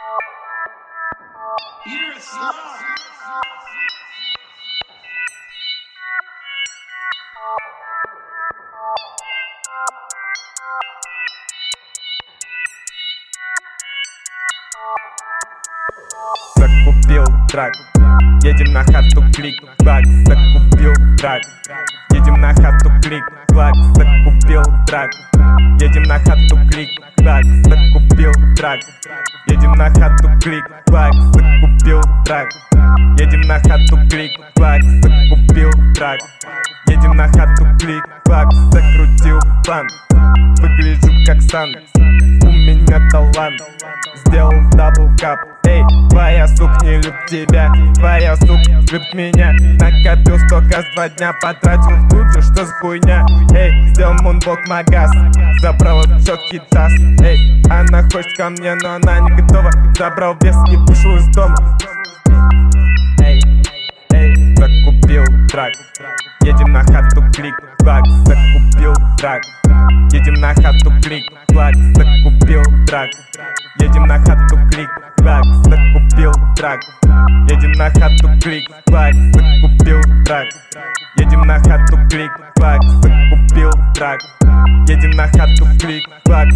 Закупил трак, едем на хату, клик, клак. Закупил трак, едем на хату, клик, клак. Закупил трак, едем на хату, клик, клак. Закупил трак, едем на хату, клик, клак. Закупил трак, едем на хату, клик, клак. Закупил трак, едем на хату, клик, клак. Закрутил план, выгляжу как Сант, у меня талант. Сделал даблкап, эй, твоя сук не любит тебя, твоя сук любит меня. Накопил 100 газ 2 дня, потратил тут же, что за хуйня. Эй, сделал мунбок магаз, забрал четкий таз. Эй, она хочет ко мне, но она не готова. Забрал вес и вышел из дома. Эй, эй, закупил трак, едем на хату, клик, клак. Закупил трак, едем на хату, клик, клак. Закупил трак, едем на хату, клик, клак. Закупил трак, едем на хату, клик, клак. Закупил трак, едем на хату, клик, клак. Закупил трак, едем на хату, клик, клак.